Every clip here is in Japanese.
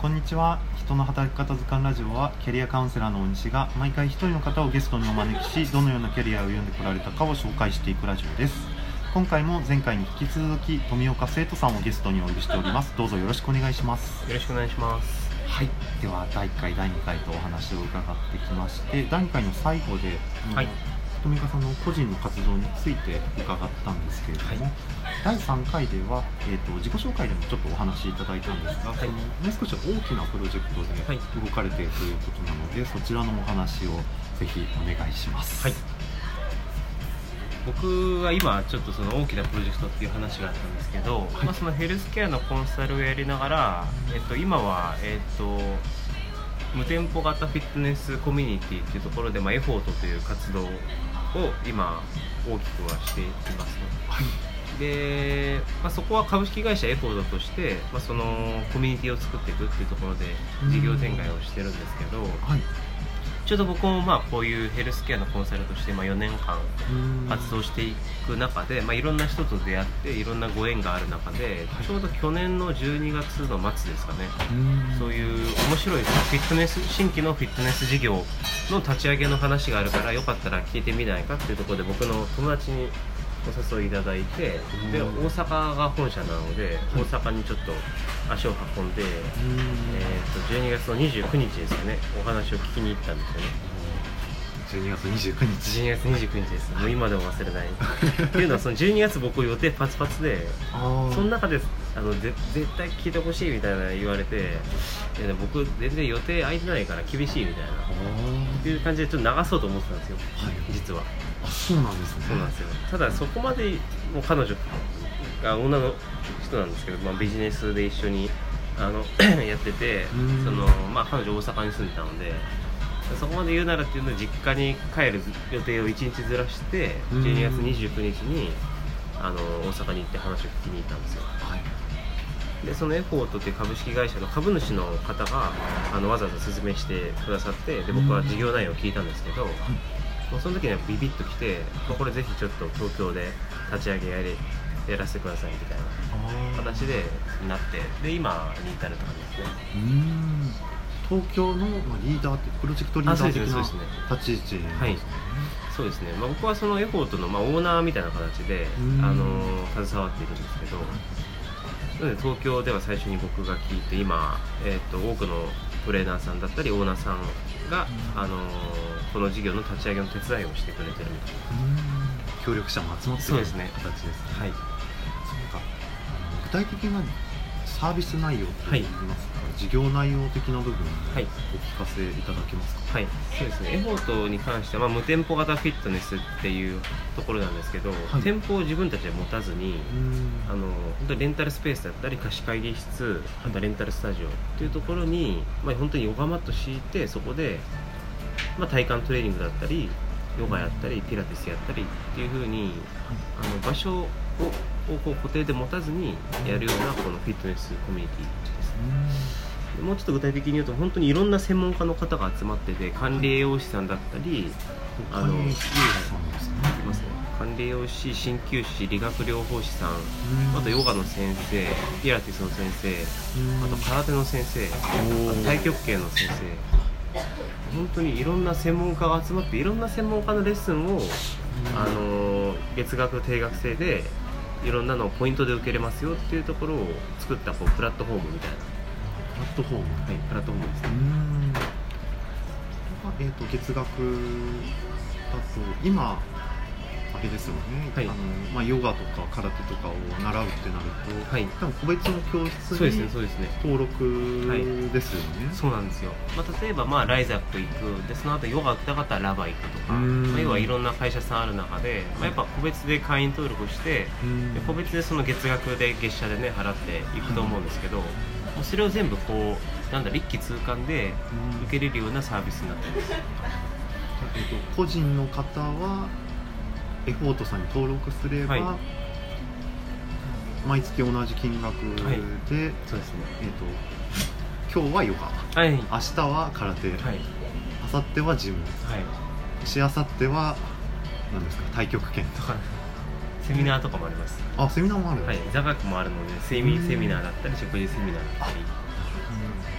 こんにちは。人の働き方図鑑ラジオはキャリアカウンセラーの大西が毎回一人の方をゲストにお招きし、どのようなキャリアを歩んでこられたかを紹介していくラジオです。今回も前回に引き続き富岡生徒さんをゲストにお呼びしております。どうぞよろしくお願いします。 よろしくお願いします。 はい、では第1回第2回とお話を伺ってきまして、第2回の最後で、富岡さんの個人の活動について伺ったんですけれども、第3回では、自己紹介でもちょっとお話しいただいたんですが、もう少し大きなプロジェクトで動かれているということなので、そちらのお話をぜひお願いします。 僕は今ちょっとその大きなプロジェクトっていう話があったんですけど、そのヘルスケアのコンサルをやりながら、今は、無店舗型フィットネスコミュニティっていうところで、エフォートという活動を今大きくはしています、で、そこは株式会社エフォートとして、そのコミュニティを作っていくっていうところで事業展開をしてるんですけど、ちょうど僕もこういうヘルスケアのコンサルとして4年間活動していく中で、いろんな人と出会っていろんなご縁がある中で、ちょうど去年の12月の末ですかね、そういう面白いフィットネス新規のフィットネス事業の立ち上げの話があるから、よかったら聞いてみないかっていうところで僕の友達にお誘いいただいて、で大阪が本社なので、大阪にちょっと足を運んで、12月の29日ですかね、お話を聞きに行ったんですよね。 12月29日 12月29日です。もう今でも忘れないっていうのは、その12月僕予定パツパツで、その中で絶対聞いてほしいみたいな言われて、僕全然予定空いてないから厳しいみたいなっていう感じでちょっと流そうと思ってたんですよ、実は。 そうなんですね。 そうなんですよ。ただそこまでもう彼女が女の人なんですけど、ビジネスで一緒にやってて、彼女大阪に住んでたので、そこまで言うならっていうので実家に帰る予定を1日ずらして、12月29日に大阪に行って話を聞きに行ったんですよ。でそのエフォートっていう株式会社の株主の方がわざわざ説明してくださって、で僕は事業内容を聞いたんですけど、その時にはビビッときて、これぜひちょっと東京で立ち上げやらせてくださいみたいな形でなって、で今に至るって感じですね。 東京のリーダーってプロジェクトリーダー的な立ち位置なんですね。 そうですね。僕はそのエフォートのオーナーみたいな形で携わっているんですけど、なので東京では最初に僕が聞いて、今多くのトレーナーさんだったりオーナーさんがこの事業の立ち上げの手伝いをしてくれてるみたいな。 協力者も集まっている形ですね。具体的なサービス内容といいますか、事業内容的な部分をお聞かせいただけますか。 そうですね。エフォートに関しては、無店舗型フィットネスっていうところなんですけど、店舗を自分たちで持たずに、本当にレンタルスペースだったり貸し会議室、あとレンタルスタジオっていうところに、本当にヨガマット敷いて、そこで、体幹トレーニングだったりヨガやったりピラティスやったりっていう風に場所を固定で持たずにやるようなこのフィットネスコミュニティです。もうちょっと具体的に言うと、本当にいろんな専門家の方が集まってて、管理栄養士さんだったり、管理栄養士、鍼灸師、理学療法士さん、あとヨガの先生、ピラティスの先生、あと空手の先生、あと太極拳の先生、本当にいろんな専門家が集まって、いろんな専門家のレッスンを月額定額制でいろんなのをポイントで受けれますよっていうところを作ったプラットフォームみたいな。 プラットフォームプラットフォームですね。 月額だと今あれですよね、ヨガとか空手とかを習うってなると、多分個別の教室に登録ですよね。 そうなんですよ。例えばライザップ行くで、その後ヨガ行きたかったらラバ行くとか、要はいろんな会社さんある中で、やっぱ個別で会員登録して、個別でその月額で月謝でね払っていくと思うんですけど、それを全部一気通貫で受けれるようなサービスになっています。 個人の方はエフォートさんに登録すれば、毎月同じ金額で、 そうですね。 今日はヨガ、明日は空手、明後日はジム、しあさっては何ですか、太極拳とかセミナーとかもあります。 セミナーもある。 座学もあるので、睡眠セミナーだったり食事セミナーだったり、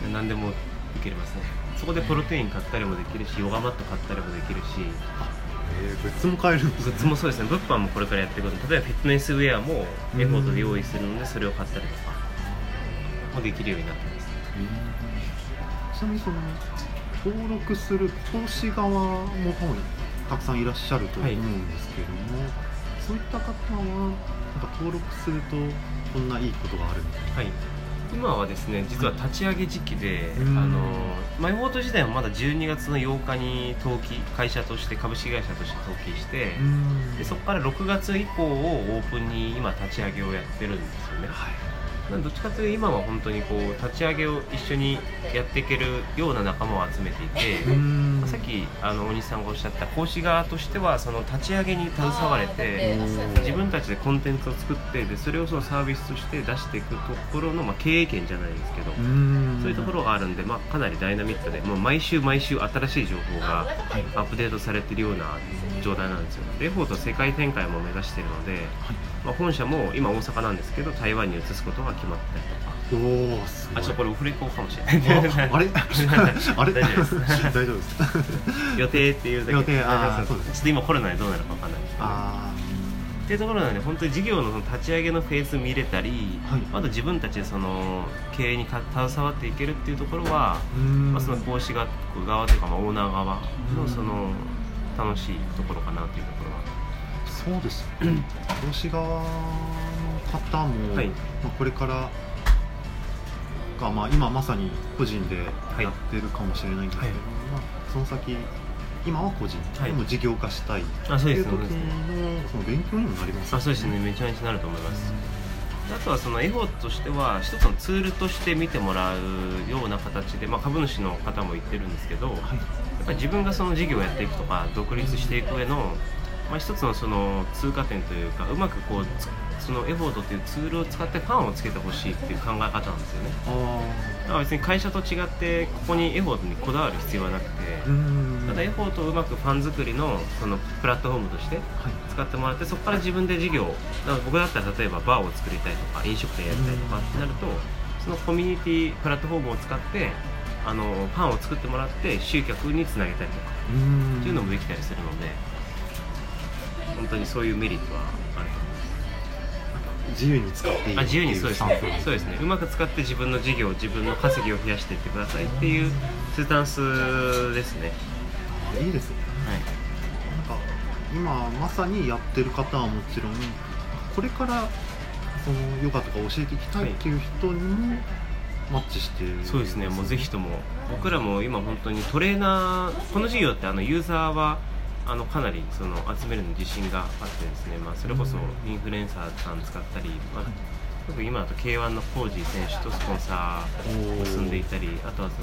何でも受けれますね。そこでプロテイン買ったりもできるし、ヨガマット買ったりもできるし、 グッズも買えるんですね。 グッズもそうですね。物販もこれからやっていくので、例えばフィットネスウェアもエフォートで用意するので、それを買ったりとかもできるようになってます。 ちなみにその登録する投資側も多分たくさんいらっしゃると思うんですけども、そういった方はなんか登録するとこんないいことがあるみたいな。 はい、今はですね、実は立ち上げ時期で、マイフォート自体はまだ12月の8日に登記、会社として株式会社として登記して、でそこから6月以降をオープンに今立ち上げをやってるんですよね。どっちかというと今は本当にこう立ち上げを一緒にやっていけるような仲間を集めていて、さっき大西さんがおっしゃった講師側としてはその立ち上げに携われて、自分たちでコンテンツを作って、でそれをそのサービスとして出していくところの、経営権じゃないですけど、そういうところがあるんで、かなりダイナミックで、もう毎週新しい情報がアップデートされているような状態なんですよ。エフォート世界展開も目指しているので、本社も今大阪なんですけど台湾に移すことが決まったりとか。 おー、すごい。 ちょっとこれオフレコかもしれない。 あれあれ大丈夫です大丈夫です予定っていうだけ。 予定、 そうです。ちょっと今コロナでどうなるか分かんないですけど、っていうところなので、本当に事業の立ち上げのフェーズ見れたり、あと自分たちでその経営に携わっていけるっていうところは、その講師側というか、オーナー側のその楽しいところかなというところは。 そうです。講師側の方も、これからが、今まさに個人でやってるかもしれないんですけど、その先今は個人、でも事業化したいっていう時のその勉強にもなりますね。 そうですね、めちゃめちゃなると思います。あとはそのエフォートとしては一つのツールとして見てもらうような形で、株主の方も言ってるんですけど、やっぱり自分がその事業をやっていくとか独立していく上の、一つのその通過点というか、うまくこうそのエフォートというツールを使ってファンをつけてほしいっていう考え方なんですよね。だから別に会社と違ってここにエフォートにこだわる必要はなくて、ただエフォートをうまくファン作りのそのプラットフォームとして使ってもらって、そこから自分で事業、だから僕だったら例えばバーを作りたいとか飲食店やりたいとかってなると、そのコミュニティプラットフォームを使ってファンを作ってもらって集客につなげたりとかっていうのもできたりするので、本当にそういうメリットはあると思います。 自由に使っていい。 自由に、そうですね。そうですね。うまく使って自分の事業、自分の稼ぎを増やしていってくださいっていうスタンスですね。 いいですね。なんか今まさにやってる方はもちろん、これからそのヨガとか教えていきたいっていう人にもマッチしてる、 そうですね。もうぜひとも、僕らも今本当にトレーナー、この事業ってユーザーはかなりその集めるのに自信があってですね、それこそインフルエンサーさん使ったり、特に今だと K1 のコージー選手とスポンサーを結んでいたり、あとはその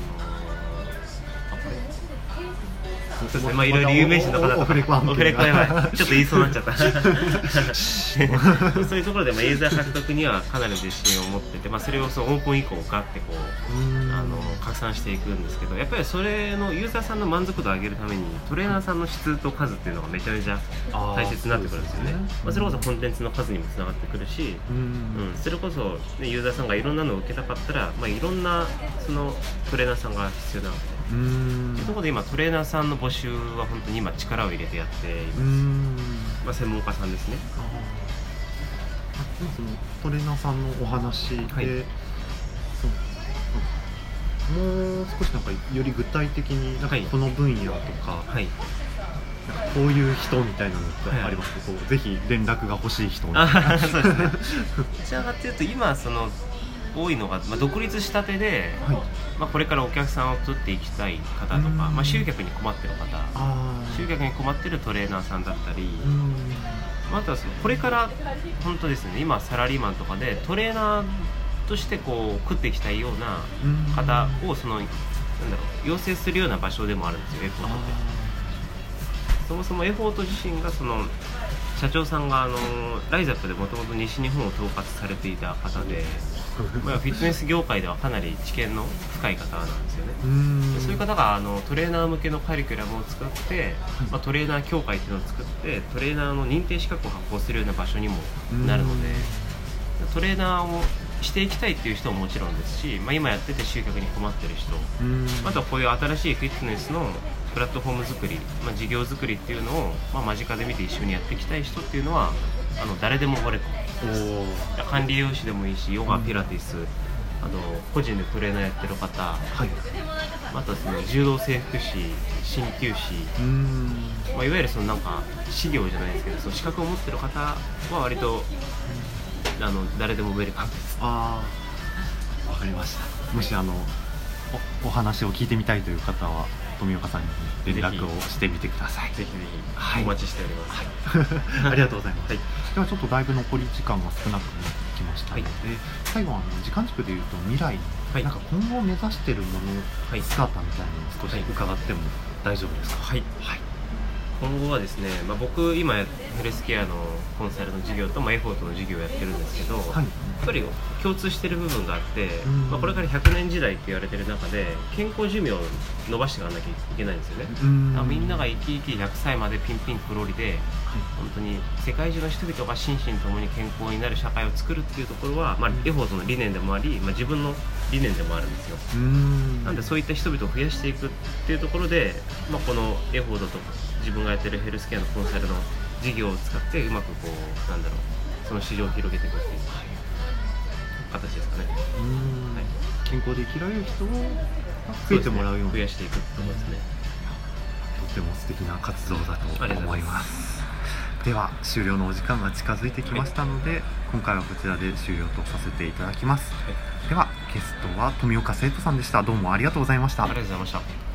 そうですね、いろいろ有名人の方とか、オフレコやばい、ちょっと言いそうになっちゃったそういうところでユーザー獲得にはかなり自信を持ってて、それをそのオープン以降ガッてこう拡散していくんですけど、やっぱりそれのユーザーさんの満足度を上げるためにトレーナーさんの質と数っていうのがめちゃめちゃ大切になってくるんですよね。それこそコンテンツの数にもつながってくるし、それこそ、ユーザーさんがいろんなのを受けたかったら、いろんなそのトレーナーさんが必要なわけで、というところで今トレーナーさんの募集は本当に今力を入れてやっています。専門家さんですね。 そのトレーナーさんのお話で、もう少しなんかより具体的になんかこの分野とか、なんかこういう人みたいなのってありますか？ぜひ連絡が欲しい人みたいな。 そうですね。どちらかというと今その多いのが、独立したてで、これからお客さんを取っていきたい方とか、集客に困ってる方、集客に困ってるトレーナーさんだったり、あとはこれから本当ですね、今サラリーマンとかでトレーナーとしてこう食っていきたいような方を養成するような場所でもあるんですよ、エフォートって。そもそもエフォート自身がその社長さんがライザップでもともと西日本を統括されていた方で、フィットネス業界ではかなり知見の深い方なんですよね。そういう方がトレーナー向けのカリキュラムを作って、トレーナー協会っていうのを作ってトレーナーの認定資格を発行するような場所にもなるので、トレーナーをしていきたいっていう人ももちろんですし、今やってて集客に困ってる人、あとはこういう新しいフィットネスのプラットフォーム作り、事業作りっていうのを、間近で見て一緒にやっていきたい人っていうのは誰でもウェルカム。管理栄養士でもいいし、ヨガ、ピラティス、個人でトレーナーやってる方、あとはその柔道整復師、鍼灸師、いわゆるそのなんか師業じゃないですけど、その資格を持ってる方は割と誰でもウェルカムです。 わかりました。もしお話を聞いてみたいという方は富岡さんに連絡をしてみてください。 ぜひぜひお待ちしております。 ありがとうございます。ではちょっとだいぶ残り時間が少なくなってきましたので、最後時間軸でいうと未来、なんか今後目指しているもの、姿みたいなのを少し伺っても大丈夫ですか？ 今後はですね、僕今ヘルスケアのコンサルの事業と、エフォートの事業をやってるんですけど、やっぱり共通している部分があって、これから100年時代って言われてる中で健康寿命を伸ばしていかなきゃいけないんですよね。みんなが生き生き100歳までピンピンクロリで、本当に世界中の人々が心身ともに健康になる社会を作るっていうところは、エフォートの理念でもあり、自分の理念でもあるんですよ。なのでそういった人々を増やしていくっていうところで、このエフォートと自分がやってるヘルスケアのコンサルの事業を使ってうまくその市場を広げていくっていう形ですかね。 健康で生きられる人を増えてもらうように増やしていくってことですね。 とても素敵な活動だと思います。では終了のお時間が近づいてきましたので、今回はこちらで終了とさせていただきます。ではゲストは富岡生徒さんでした。どうもありがとうございました。 ありがとうございました。